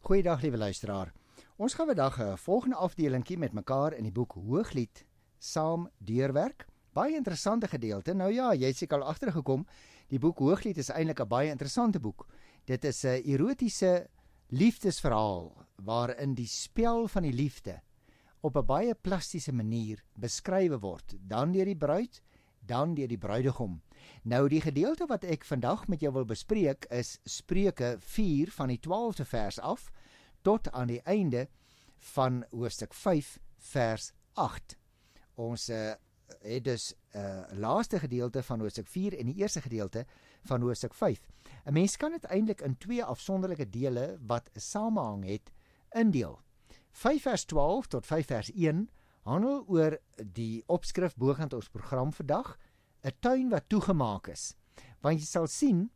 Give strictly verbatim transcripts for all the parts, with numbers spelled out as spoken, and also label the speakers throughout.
Speaker 1: Goeiedag liewe luisteraar. Ons gaan vandag 'n volgende afdelingkie met mekaar in die boek Hooglied saam deurwerk. Baie interessante gedeelte. Nou ja, jy het seker al agtergekom, die boek Hooglied is eintlik 'n baie interessante boek. Dit is 'n erotiese liefdesverhaal waarin die spel van die liefde op 'n baie plastiese manier beskrywe word, dan deur die bruid, dan deur die bruidegom. Nou die gedeelte wat ek vandag met jou wil bespreek is Spreuke vier van die twaalfde vers af tot aan die einde van hoofstuk vyf vers agt. Ons uh, het dus uh, laaste gedeelte van hoofstuk vier en die eerste gedeelte van hoofstuk vyf. 'n Mens kan dit eintlik in twee afsonderlike dele wat 'n samehang het indeel. vyf vers twaalf tot vyf vers een handel oor die opskrif bokant ons program vandag, 'n tuin wat toegemaak is. Want jy sal sien,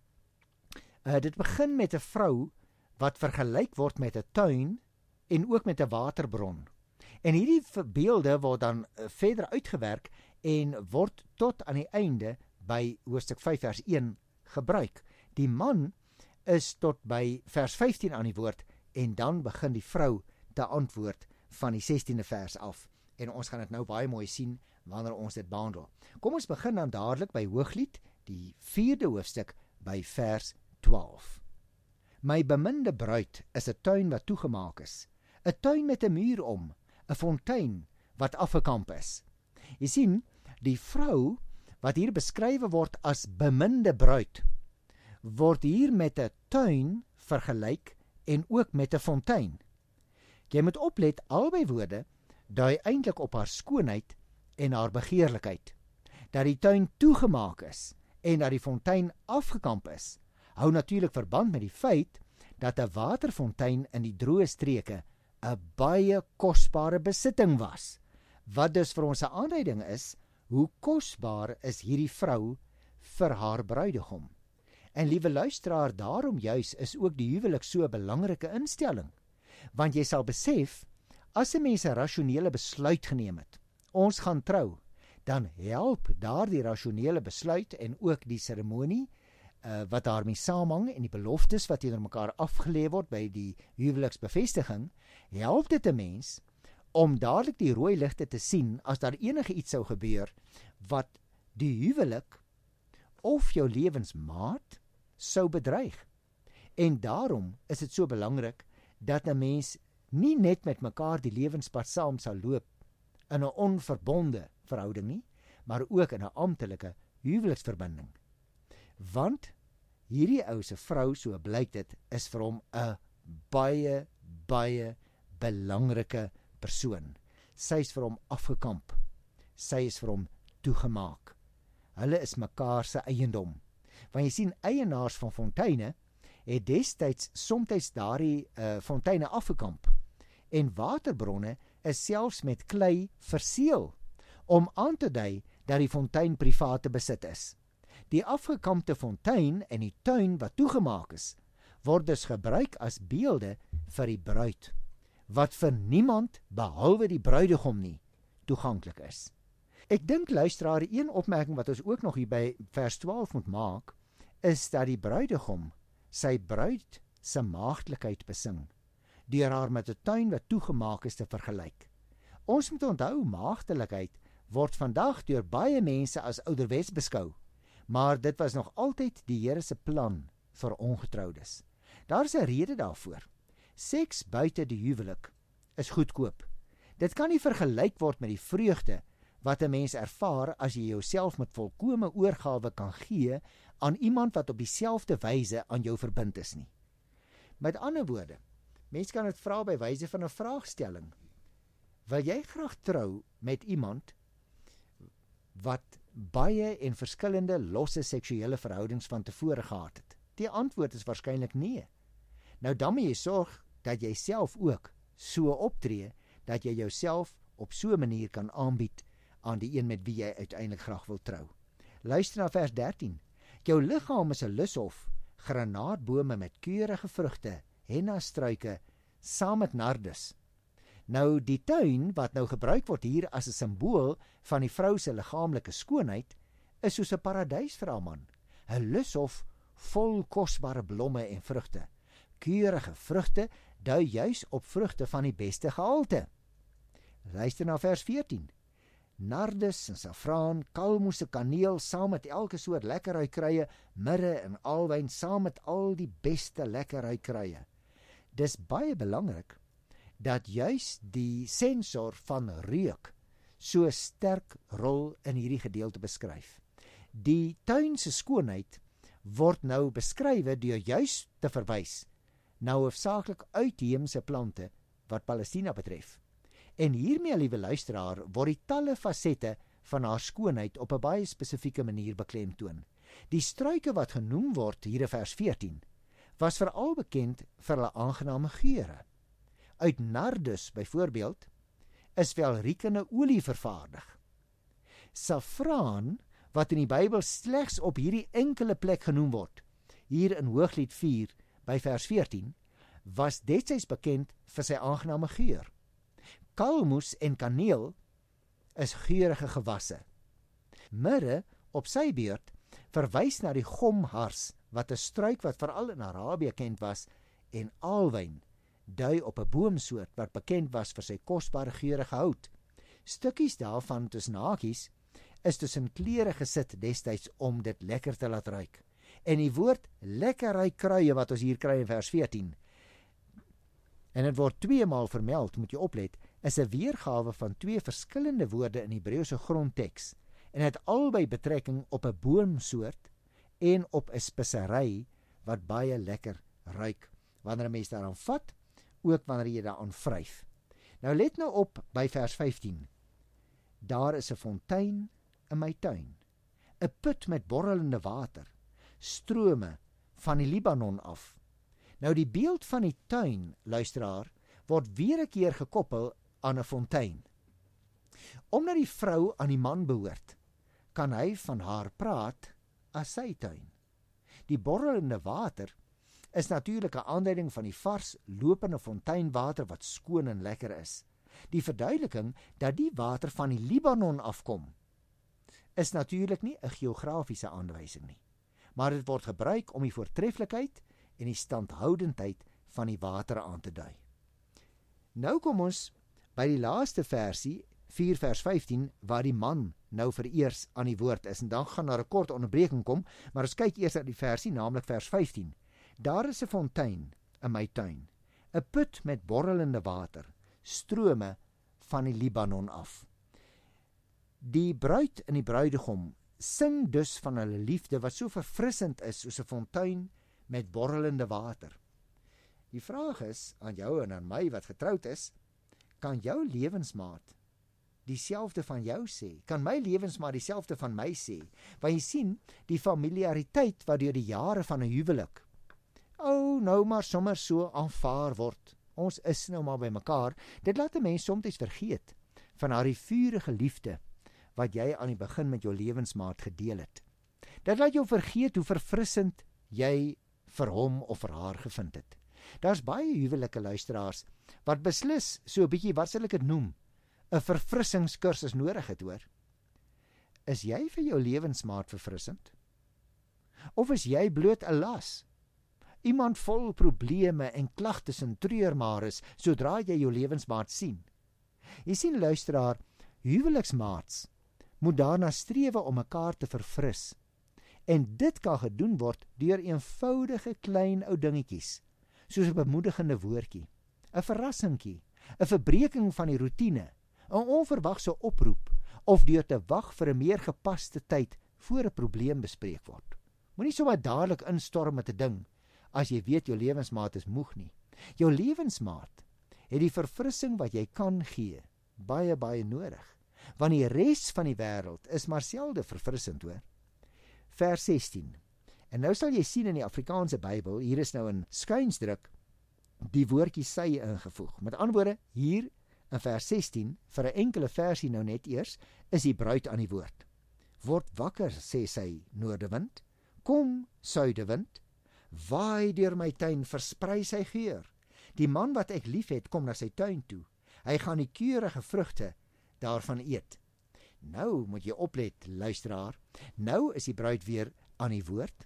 Speaker 1: uh, dit begin met 'n vrou wat vergelyk word met 'n tuin en ook met 'n waterbron. En hierdie beelde word dan uh, verder uitgewerk en word tot aan die einde by hoofstuk vyf vers een gebruik. Die man is tot by vers vyftien aan die woord en dan begin die vrou te antwoord van die sestiende vers af. En ons gaan dit nou baie mooi sien wanneer ons dit behandel. Kom ons begin dan dadelik by Hooglied, die vierde hoofstuk by vers twaalf. My beminde bruid is 'n tuin wat toegemaak is, 'n tuin met 'n muur om, 'n fontein wat afgekamp is. Jy sien, die vrou wat hier beskrywe word as beminde bruid, word hier met 'n tuin vergelyk en ook met 'n fontein. Jy moet oplet, albei woorde dui eintlik op haar skoonheid en haar begeerlikheid. Dat die tuin toegemaak is en dat die fontein afgekamp is, hou natuurlik verband met die feit dat 'n waterfontein in die droë streke 'n baie kosbare besitting was, wat dus vir ons 'n aanduiding is hoe kosbaar is hierdie vrou vir haar bruidegom. En liewe luisteraar, daarom juis is ook die huwelik so 'n belangrike instelling, want jy sal besef, as 'n mens 'n rasionele besluit geneem het, ons gaan trou, dan help daardie rasionele besluit en ook die seremonie uh, wat daarmee saamhang en die beloftes wat teenoor mekaar afgelê word by die huweliksbevestiging, help dit 'n mens om dadelik die rooi ligte te sien as daar enige iets sou gebeur wat die huwelik of jou lewensmaat sou bedreig. En daarom is dit so belangrik dat 'n mens nie net met mekaar die lewenspad saam sal loop in 'n onverbonde verhouding nie, maar ook in 'n amptelike huweliksverbinding. Want hierdie ou se vrou, so blyk dit, is vir hom 'n baie, baie belangrike persoon. Sy is vir hom afgekamp. Sy is vir hom toegemaak. Hulle is mekaar se eiendom. Want jy sien, eienaars van fonteine het destyds soms daardie uh, fonteine afgekamp. En waterbronne is selfs met klei verseël om aan te dui dat die fontein private besit is. Die afgekampte fontein en die tuin wat toegemaak is, word dus gebruik as beelde vir die bruid, wat vir niemand behalwe die bruidegom nie toeganklik is. Ek dink luisteraar, een opmerking wat ons ook nog hier by vers twaalf moet maak, is dat die bruidegom sy bruid se maagdelikheid besing, deur haar met 'n tuin wat toegemaak is te vergelyk. Ons moet onthou, maagdelikheid word vandag deur baie mense as ouderwets beskou, maar dit was nog altyd die Here se plan vir ongetroudes. Daar is 'n rede daarvoor. Seks buite die huwelik is goedkoop. Dit kan nie vergelyk word met die vreugde wat 'n mens ervaar as jy jouself met volkome oorgawe kan gee aan iemand wat op dieselfde wyse aan jou verbind is nie. Met ander woorde, mens kan dit vra by wyse van 'n vraagstelling. Wil jy graag trou met iemand wat baie en verskillende losse seksuele verhoudings van tevore gehad het? Die antwoord is waarskynlik nee. Nou dan moet jy sorg dat jy self ook so optree, dat jy jouself op so 'n manier kan aanbied aan die een met wie jy uiteindelik graag wil trou. Luister na vers dertien. Jou liggaam is 'n lushof, granaatbome met keurige vrugte, henna-struike, saam met nardus. Nou die tuin wat nou gebruik word hier as 'n simbool van die vrou se liggaamlike skoonheid, is soos 'n paradys vir haar man. 'n Lushof vol kosbare blomme en vrugte. Keurige vrugte dui juis op vrugte van die beste gehalte. Luister na vers veertien. Nardus en safraan, kalmoes en kaneel, saam met elke soort lekkerruikrye, mirre en alwyn, saam met al die beste lekkerruikrye. Dis baie belangrik dat juis die sensor van reuk so sterk rol in hierdie gedeelte beskryf. Die tuin se skoonheid word nou beskrywe deur juis te verwys na hoofsaaklik uitheemse plante wat Palestina betref. En hiermee, liewe luisteraar, word die talle fasette van haar skoonheid op 'n baie spesifieke manier beklemtoon. Die struike wat genoem word hier in vers veertien was veral bekend vir hulle aangename geure. Uit nardus byvoorbeeld is welriekende olie vervaardig. Safraan, wat in die Bybel slegs op hierdie enkele plek genoem word, hier in Hooglied vier by vers veertien, was destyds bekend vir sy aangename geur. Kalmoes en kaneel is geurige gewasse. Mirre op sy beurt verwys na die gomhars, wat 'n struik wat veral in Arabië bekend was, en alwyn dui op 'n boomsoort wat bekend was vir sy kosbare geurige hout. Stukkies daarvan tussen hakies is tussen klere gesit destyds om dit lekker te laat ruik. En die woord lekkerruikrye wat ons hier kry in vers veertien, en dit word tweemaal vermeld, moet jy oplet, is 'n weergawe van twee verskillende woorde in Hebreëse grondteks, en het albei betrekking op 'n boomsoort en op 'n spesery wat baie lekker ruik wanneer 'n mens daaraan vat, ook wanneer jy daaraan vryf. Nou let nou op by vers vyftien. Daar is 'n fontein in my tuin, 'n put met borrelende water, strome van die Libanon af. Nou die beeld van die tuin, luisteraar, word weer 'n keer gekoppel aan 'n fontein. Omdat die vrou aan die man behoort, kan hy van haar praat as sy tuin. Die borrelende water is natuurlik 'n aanduiding van die vars lopende fonteinwater wat skoon en lekker is. Die verduideliking dat die water van die Libanon afkom, is natuurlik nie 'n geografiese aanwysing nie, maar dit word gebruik om die voortreffelikheid en die standhoudendheid van die water aan te dui. Nou kom ons by die laaste versie, vier vers vyftien, waar die man nou vereers aan die woord is, en dan gaan daar 'n kort onderbreking kom, maar ons kyk eers na die versie, naamlik vers vyftien. Daar is 'n fontein in my tuin, 'n put met borrelende water, strome van die Libanon af. Die bruid en die bruidegom sing dus van hulle liefde wat so verfrissend is soos 'n fontein met borrelende water. Die vraag is aan jou en aan my wat getroud is, kan jou lewensmaat dieselfde van jou sê? Kan my lewensmaat dieselfde van my sê? Want jy sien, die familiariteit wat deur die jare van 'n huwelik, ou nou maar sommer so aanvaar word. Ons is nou maar by mekaar. Dit laat 'n mens soms vergeet van haar vurige liefde wat jy aan die begin met jou lewensmaat gedeel het. Dit laat jou vergeet hoe verfrissend jy vir hom of vir haar gevind het. Daar's baie huwelike luisteraars wat beslis so 'n bietjie, wat sal ek dit noem, 'n verfrissingskursus nodig het, hoor. Is jy vir jou lewensmaat verfrissend? Of is jy bloot 'n las? Iemand vol probleme en klagtes en treurmares sodra jy jou lewensmaat sien. Jy sien, luisteraar, huweliksmaats moet daarna strewe om mekaar te verfris. En dit kan gedoen word deur eenvoudige klein ou dingetjies, soos 'n bemoedigende woordjie, 'n verrassingkie, 'n verbreeking van die roetine, 'n onverwagse oproep, of deur te wag vir 'n meer gepaste tyd voor 'n probleem bespreek word. Moenie sommer dadelik instorm met 'n ding as jy weet jou lewensmaat is moeg nie. Jou lewensmaat het die verfrissing wat jy kan gee baie baie nodig, want die res van die wêreld is maar selde verfrissend, hoor. Vers sestien. En nou sal jy sien in die Afrikaanse Bybel, hier is nou in skuinsdruk die woordjie sy ingevoeg. Met ander woorde, hier in vers sestien, vir 'n enkele versie nou net eers, is die bruid aan die woord. Word wakker, sê sy, noordewind, kom, suidewind, waai deur my tuin, versprei sy geur. Die man wat ek lief het, kom na sy tuin toe. Hy gaan die keurige vrugte daarvan eet. Nou moet jy oplet, luisteraar. Nou is die bruid weer aan die woord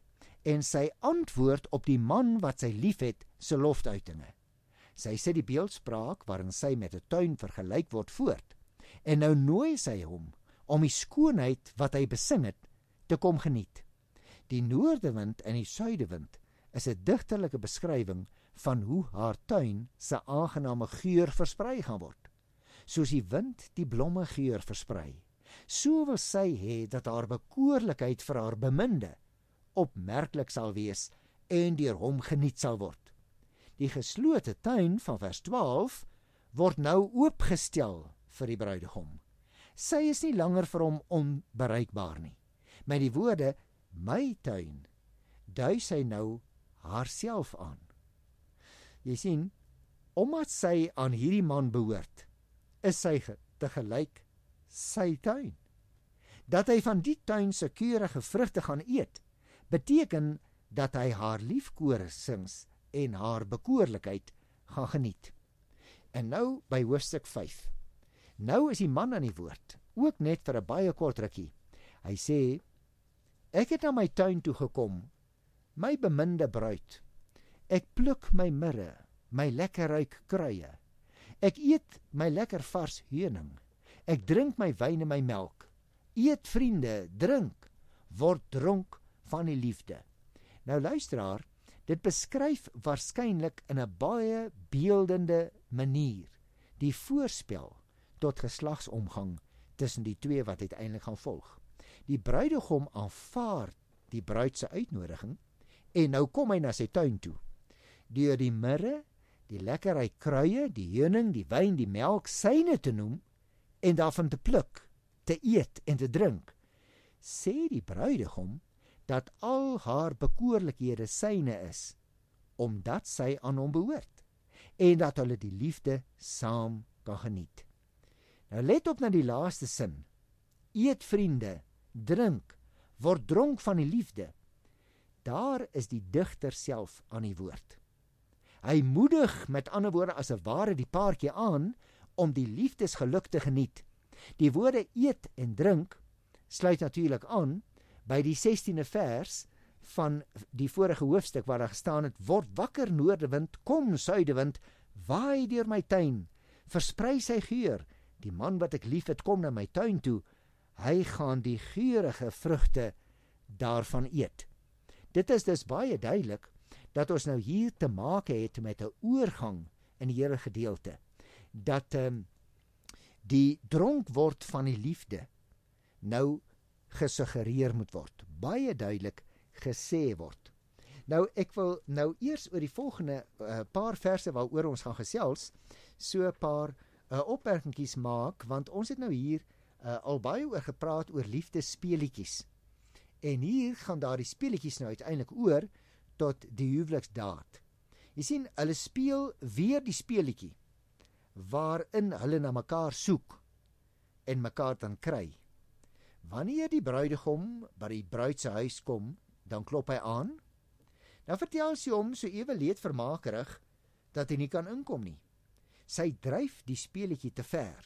Speaker 1: en sy antwoord op die man wat sy liefhet se loftuitinge. Sy sit die beeldspraak waarin sy met 'n tuin vergelyk word voort, en nou nooi sy hom om die skoonheid wat hy besing het te kom geniet. Die noordewind en die suidewind is 'n digterlike beskrywing van hoe haar tuin se aangename geur versprei gaan word. Soos die wind die blomme geur versprei, so wil sy hê dat haar bekoorlikheid vir haar beminde opmerklik sal wees en deur hom geniet sal word. Die geslote tuin van vers twaalf word nou oopgestel vir die bruidegom. Sy is nie langer vir hom onbereikbaar nie. Met die woorde, my tuin, dui sy nou haarself aan. Jy sien, omdat sy aan hierdie man behoort, is sy tegelyk sy tuin. Dat hy van die tuin se keurige vrugte gaan eet, beteken dat hy haar liefkoringsings en haar bekoorlikheid gaan geniet. En nou by hoofstuk vyf. Nou is die man aan die woord, ook net vir 'n baie kort rukkie. Hy sê, ek het na my tuin toe gekom, my beminde bruid. Ek pluk my mirre, my lekker ruik kruie. Ek eet my lekker vars heuning. Ek drink my wyn en my melk. Eet vriende, drink, word dronk van die liefde. Nou luisteraar, dit beskryf waarskynlik in 'n baie beeldende manier die voorspel tot geslagsomgang tussen die twee wat uiteindelik gaan volg. Die bruidegom aanvaar die bruid se uitnodiging en nou kom hy na sy tuin toe. Deur die mirre, die lekkerheid kruie, die heuning, die wyn, die melk syne te noem en daarvan te pluk, te eet en te drink, sê die bruidegom dat al haar bekoorlikhede syne is, omdat sy aan hom behoort, en dat hulle die liefde saam kan geniet. Nou let op na die laaste sin. Eet vriende, drink, word dronk van die liefde. Daar is die digter self aan die woord. Hy moedig met ander woorde as 'n ware die paartjie aan om die liefdesgeluk te geniet. Die woorde eet en drink sluit natuurlik aan by die sestiende vers van die vorige hoofstuk waar daar gestaan het, word wakker noordewind, kom suidewind, waai deur my tuin, versprei sy geur, die man wat ek lief het kom na my tuin toe, hy gaan die geurige vrugte daarvan eet. Dit is dus baie duidelik dat ons nou hier te maak het met 'n oorgang in die hele gedeelte, dat um, die dronk word van die liefde nou gesuggereer moet word, baie duidelik gesê word. Nou ek wil nou eers oor die volgende uh, paar verse waaroor ons gaan gesels, so 'n paar uh, opmerkingies maak, want ons het nou hier uh, al baie oor gepraat oor liefdesspeletjies. En hier gaan daar die speletjies nou uiteindelik oor tot die huweliksdaad. Jy sien, hulle speel weer die speletjie waarin hulle na mekaar soek en mekaar dan kry. Wanneer die bruidegom by die bruid se huis kom, dan klop hy aan. Dan vertel sy hom so ewe leedvermakerig dat hy nie kan inkom nie. Sy dryf die speletjie te ver.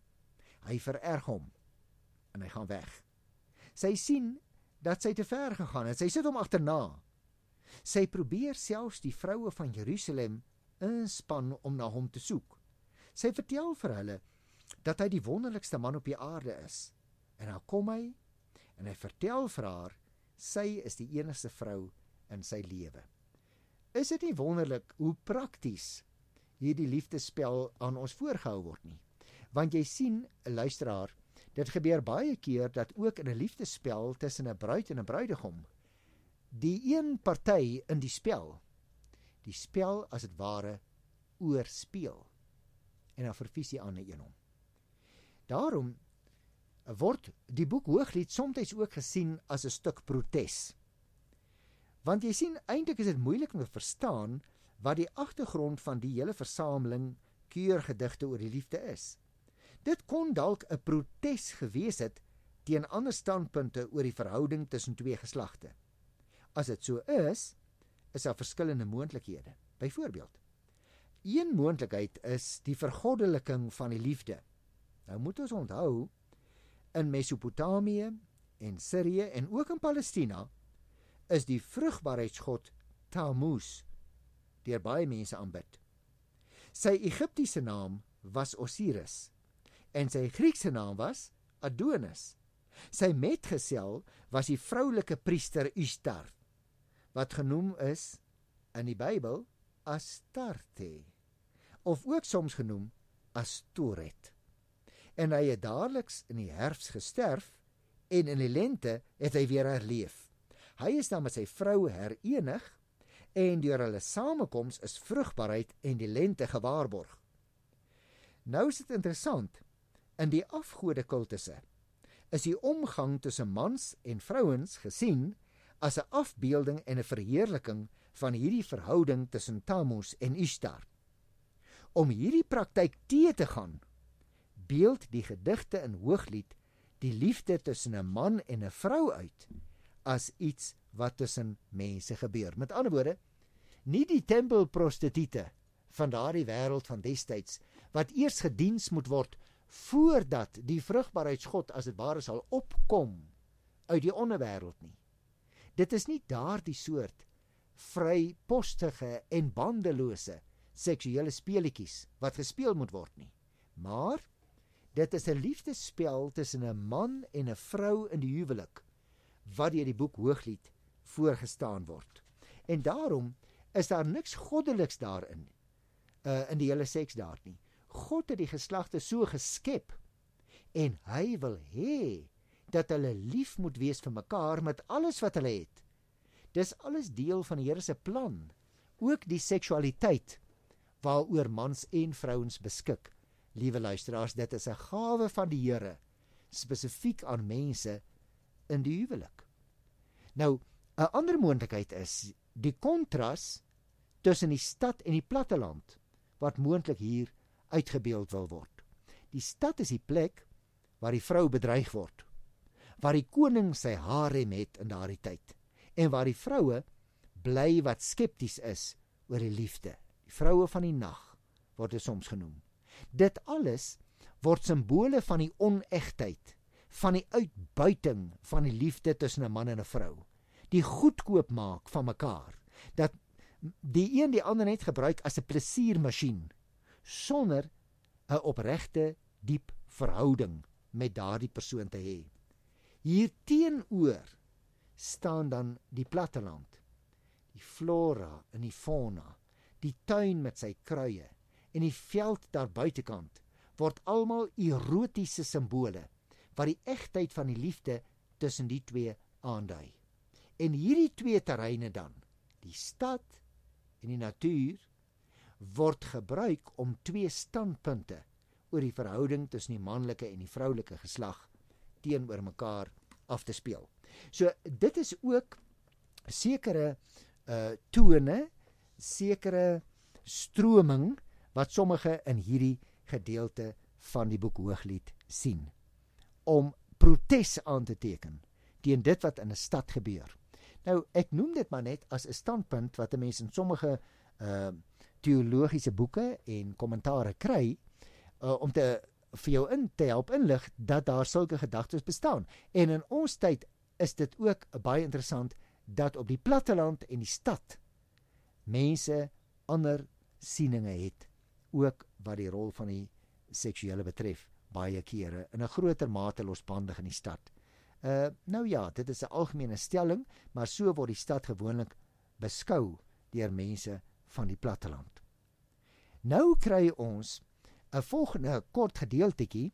Speaker 1: Hy vererg hom en hy gaan weg. Sy sien dat sy te ver gegaan het. Sy sit hom agterna. Sy probeer selfs die vroue van Jerusalem inspann om na hom te soek. Sy vertel vir hulle dat hy die wonderlikste man op die aarde is. En dan kom hy en hy vertel vir haar, sy is die enigste vrou in sy lewe. Is dit nie wonderlik hoe prakties hierdie liefdespel aan ons voorgehou word nie? Want jy sien, 'n luisteraar, dit gebeur baie keer dat ook in 'n liefdespel tussen 'n bruid en 'n bruidegom, die een party in die spel, die spel as dit ware oorspeel en dan vervies die ander een hom. Daarom word die boek Hooglied soms ook gesien as 'n stuk protes. Want jy sien, eintlik is dit moeilik om te verstaan wat die agtergrond van die hele versameling keurgedigte oor die liefde is. Dit kon dalk 'n protes gewees het teen ander standpunte oor die verhouding tussen twee geslagte. As dit so is, is daar verskillende moontlikhede. Byvoorbeeld, een moontlikheid is die vergoddeliking van die liefde. Nou moet ons onthou, in Mesopotamië en Sirië en ook in Palestina is die vrugbaarheidsgod Tammuz, deur baie mense aanbid. Sy Egiptiese naam was Osiris en sy Griekse naam was Adonis. Sy metgesel was die vroulike priester Ishtar, wat genoem is in die Bybel Astarte, of ook soms genoem Astoret. En hy het dadelik in die herfs gesterf en in die lente het hy weer herleef. Hy is dan met sy vrou herenig en deur hulle samekoms is vrugbaarheid en die lente gewaarborg. Nou is dit interessant, in die afgodekultusse is die omgang tussen mans en vrouens gesien as 'n afbeelding en 'n verheerliking van hierdie verhouding tussen Tammuz en Ishtar. Om hierdie praktyk te te gaan, beeld die gedigte in Hooglied die liefde tussen 'n man en 'n vrou uit as iets wat tussen mense gebeur. Met ander woorde, nie die tempelprostituie van daardie wêreld van destyds wat eers gediens moet word voordat die vrugbaarheidsgod as dit ware sal opkom uit die onderwêreld nie. Dit is nie daardie soort vrypostige en bandelose seksuele speletjies wat gespeel moet word nie. Maar dit is 'n liefdesspel tussen 'n man en 'n vrou in die huwelik wat deur die boek Hooglied voorgestaan word. En daarom is daar niks goddeliks daarin, uh, in die hele seks daar nie. God het die geslagte so geskep en hy wil hê dat hulle lief moet wees vir mekaar met alles wat hulle het. Dis alles deel van die Here se plan, ook die seksualiteit waaroor mans en vrouens beskik. Liewe luisteraars, dit is 'n gawe van die Here, spesifiek aan mense in die huwelik. Nou, 'n ander moontlikheid is die kontras tussen die stad en die platteland, wat moontlik hier uitgebeeld wil word. Die stad is die plek waar die vrou bedreig word, waar die koning sy harem het in daardie tyd, en waar die vroue bly wat skepties is oor die liefde. Die vroue van die nag word dit soms genoem. Dit alles word simbole van die onegtheid, van die uitbuiting van die liefde tussen 'n man en 'n vrou. Die goedkoop maak van mekaar, dat die een die ander net gebruik as 'n plesiermasjien, sonder 'n opregte, diep verhouding met daardie persoon te hê. Hier teenoor staan dan die platteland, die flora en die fauna, die tuin met sy kruie en die veld daar buitekant word almal erotiese simbole wat die egtheid van die liefde tussen die twee aandui. En hierdie twee terreine dan, die stad en die natuur, word gebruik om twee standpunte oor die verhouding tussen die manlike en die vroulike geslag teenoor mekaar af te speel. So dit is ook sekere uh, tone, sekere stroming wat sommige in hierdie gedeelte van die boek Hooglied sien, om protes aan te teken teen dit wat in 'n stad gebeur. Nou, ek noem dit maar net as 'n standpunt wat 'n mens in sommige uh, teologiese boeke en kommentare kry, uh, om te vir jou in te help inlig dat daar sulke gedagtes bestaan. En in ons tyd is dit ook baie interessant dat op die platteland en die stad mense ander sieninge het, ook wat die rol van die seksuele betref, baie kere in 'n groter mate losbandig in die stad. Uh, nou ja, dit is 'n algemene stelling, maar so word die stad gewoonlik beskou deur mense van die platteland. Nou kry ons 'n volgende kort gedeeltetjie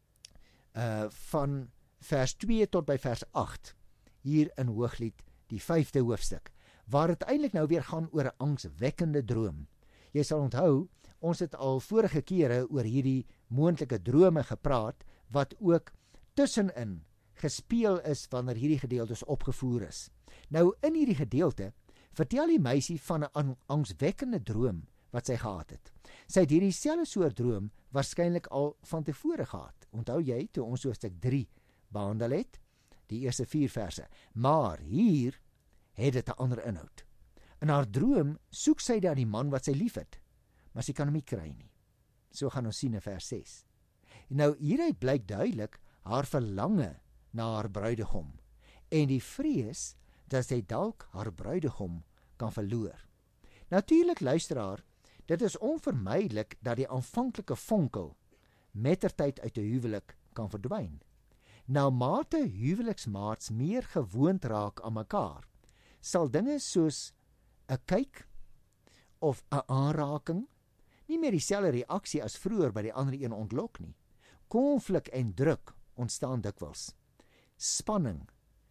Speaker 1: uh, van vers twee tot by vers agt, hier in Hooglied, die vyfde hoofstuk, waar dit eintlik nou weer gaan oor 'n angswekkende droom. Jy sal onthou, ons het al vorige kere oor hierdie moontlike drome gepraat, wat ook tussenin gespeel is wanneer hierdie gedeeltes opgevoer is. Nou, in hierdie gedeelte vertel die meisie van 'n angswekkende droom wat sy gehad het. Sy het hierdie selfde soort droom waarskynlik al van tevore gehad. Onthou jy, toe ons hoofstuk drie behandel het, die eerste vier verse. Maar hier het dit 'n ander inhoud. In haar droom soek sy dan die man wat sy liefhet, maar sy kan hom nie kry nie. So gaan ons sien in vers ses. Nou, hieruit blyk duidelik haar verlange na haar bruidegom en die vrees dat sy dalk haar bruidegom kan verloor. Natuurlik, luisteraar, dit is onvermydelik dat die aanvanklike vonkel mettertyd uit 'n huwelik kan verdwyn. Nou mate huweliksmaats meer gewoond raak aan mekaar, sal dinge soos 'n kyk of 'n aanraking nie meer dieselfde reaksie as vroeër by die ander een ontlok nie. Konflik en druk ontstaan dikwels. Spanning,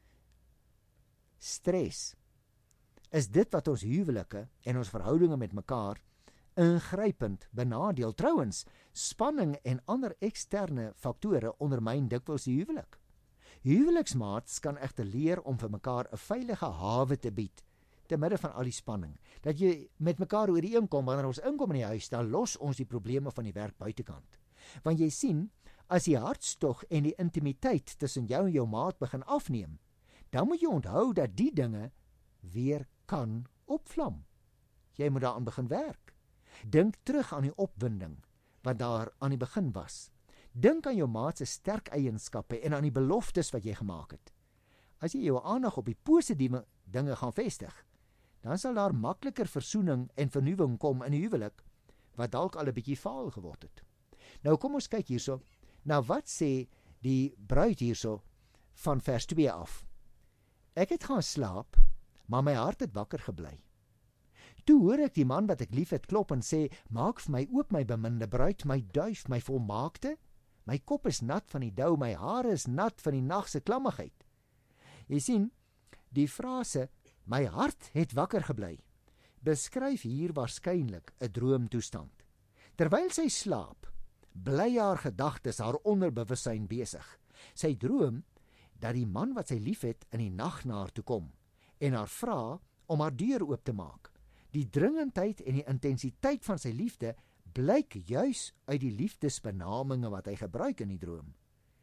Speaker 1: stres, is dit wat ons huwelike en ons verhoudinge met mekaar ingrypend benadeel. Trouwens, spanning en ander eksterne faktore ondermyn dikwels die huwelik. Huweliksmaats kan egter leer om vir mekaar 'n veilige hawe te bied te midde van al die spanning. Dat jy met mekaar ooreenkom, wanneer ons inkom in die huis, dan los ons die probleme van die werk buitekant. Want jy sien, as die hartstog en die intimiteit tussen jou en jou maat begin afneem, dan moet jy onthou dat die dinge weer kan opvlam. Jy moet daaraan begin werk. Dink terug aan die opwinding wat daar aan die begin was. Dink aan jou maat se sterk eienskappe en aan die beloftes wat jy gemaak het. As jy jou aandag op die positiewe dinge gaan vestig, dan sal daar makliker versoening en vernuwing kom in die huwelik wat dalk al 'n bietjie vaal geword het. Nou kom ons kyk hierso. Nou wat sê die bruid hierso van vers twee af? Ek het gaan slaap, maar my hart het wakker gebly. Toe hoor ek die man wat ek lief het klop en sê, maak vir my oop my beminde bruid, my duif, my volmaakte. My kop is nat van die dou, my hare is nat van die nag se klammigheid. Jy sien, die frase, my hart het wakker gebly, beskryf hier waarskynlik 'n droomtoestand. Terwyl sy slaap, bly haar gedagtes haar onderbewussyn besig. Sy droom dat die man wat sy liefhet in die nag na haar toe kom en haar vra om haar deur oop te maak. Die dringendheid en die intensiteit van sy liefde blyk juis uit die liefdesbenaminge wat hy gebruik in die droom.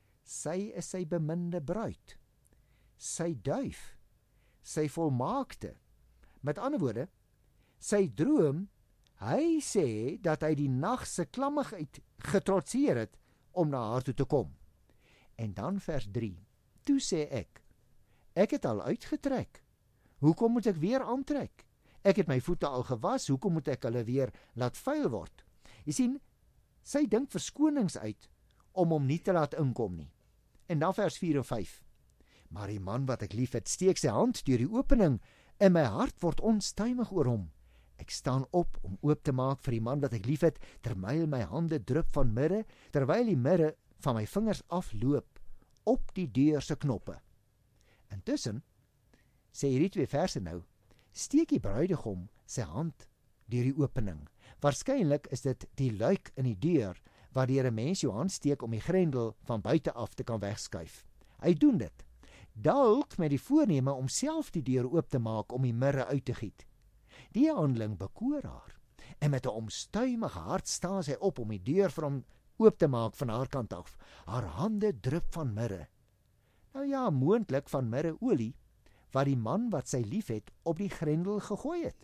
Speaker 1: Sy is sy beminde bruid, sy duif, sy volmaakte. Met ander woorde, sy droom, hy sê dat hy die nag se klammigheid getrotseer het om na haar toe te kom. En dan vers drie. Toe sê ek, ek het al uitgetrek. Hoekom moet ek weer aantrek? Ek het my voete al gewas, hoekom moet ek hulle weer laat vuil word? Jy sien, sy dink verskonings uit om hom nie te laat inkom nie. En dan vers vier en vyf. Maar die man wat ek lief het, steek sy hand deur die opening en my hart word onstuimig oor hom. Ek staan op om oop te maak vir die man wat ek lief het, terwyl my hande drup van mirre, terwyl die mirre van my vingers afloop op die deur se knoppe. Intussen, sê hierdie twee verse nou, steek die bruidegom sy hand deur die opening. Waarskynlik is dit die luik in die deur, waardeur 'n mens jou hand steek om die grendel van buite af te kan wegskuif. Hy doen dit, dalk met die voorneme om self die deur oop te maak om die mirre uit te giet. Die handeling bekoor haar, en met 'n omstuimige hart staan sy op om die deur vir hom oop te maak van haar kant af. Haar hande drup van mirre. Nou ja, moontlik van mirreolie, wat die man wat sy liefhet op die grendel gegooi het,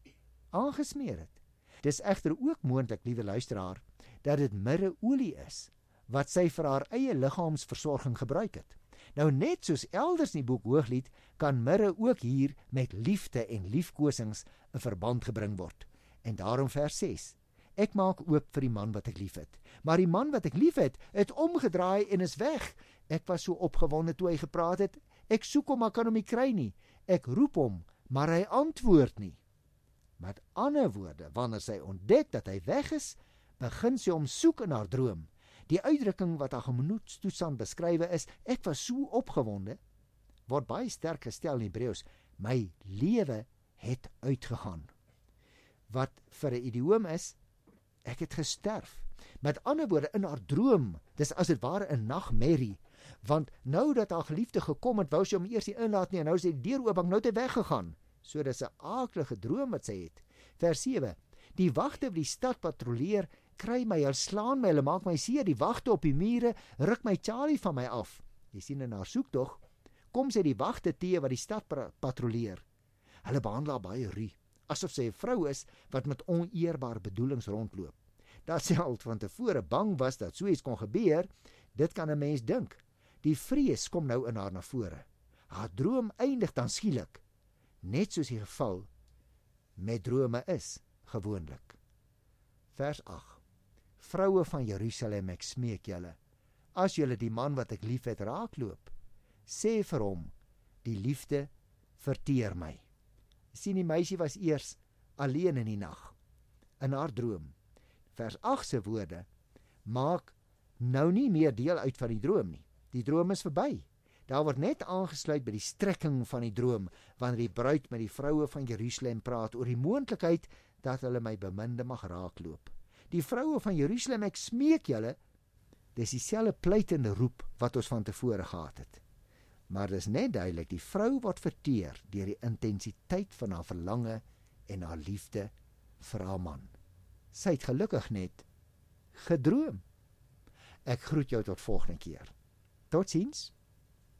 Speaker 1: aangesmeer het. Dis egter ook moontlik, liewe luisteraar, dat dit mirreolie is, wat sy vir haar eie liggaamsversorging gebruik het. Nou net soos elders in die boek Hooglied, kan mirre ook hier met liefde en liefkosings in verband gebring word. En daarom vers ses. Ek maak oop vir die man wat ek liefhet. Maar die man wat ek liefhet, het omgedraai en is weg. Ek was so opgewonde toe hy gepraat het. Ek soek hom, maar kan hom nie kry nie. Ek roep hom, maar hy antwoord nie. Met ander woorde, wanneer sy ontdek dat hy weg is, begin sy hom soek in haar droom. Die uitdrukking wat haar gemoedstoestand beskrywe is, ek was so opgewonde, word baie sterk gestel in Hebreëus, my lewe het uitgegaan. Wat vir 'n idioom is, ek het gesterf. Met ander woorde, in haar droom, dis as dit ware 'n nagmerrie, want nou dat haar geliefde gekom het, wou sy hom eers nie inlaat nie, en nou is die deur oop, nou het hy weggegaan. So dis 'n aaklige droom wat sy het. Vers sewe. Die wagte op die stad patrolleer, kry my, hulle slaan my, hulle maak my seer, die wagte op die mure, ruk my Charlie van my af. Jy sien in haar soektog, kom sy die wagte te wat die stad patrolleer. Hulle behandel haar baie ruw, asof sy 'n vrou is wat met oneerbare bedoelings rondloop. Dat sy al van tevore bang was dat so iets kon gebeur, dit kan 'n mens dink. Die vrees kom nou in haar na vore. Haar droom eindig dan skielik net soos die geval met drome is, gewoonlik. Vers agt. Vroue van Jerusalem, ek smeek julle, as julle die man wat ek lief het raakloop, sê vir hom, die liefde verteer my. Sien, die meisie was eers alleen in die nag, in haar droom. Vers agt se woorde, maak nou nie meer deel uit van die droom nie. Die droom is verby. Daar word net aangesluit by die strekking van die droom, wanneer die bruid met die vroue van Jerusalem praat oor die moontlikheid dat hulle my beminde mag raakloop. Die vroue van Jerusalem, ek smeek julle, dis dieselfde pleitende roep wat ons van tevore gehad het. Maar dis net duidelik, die vrou word verteer deur die intensiteit van haar verlange en haar liefde vir haar man. Sy het gelukkig net gedroom. Ek groet jou tot volgende keer. Totsiens.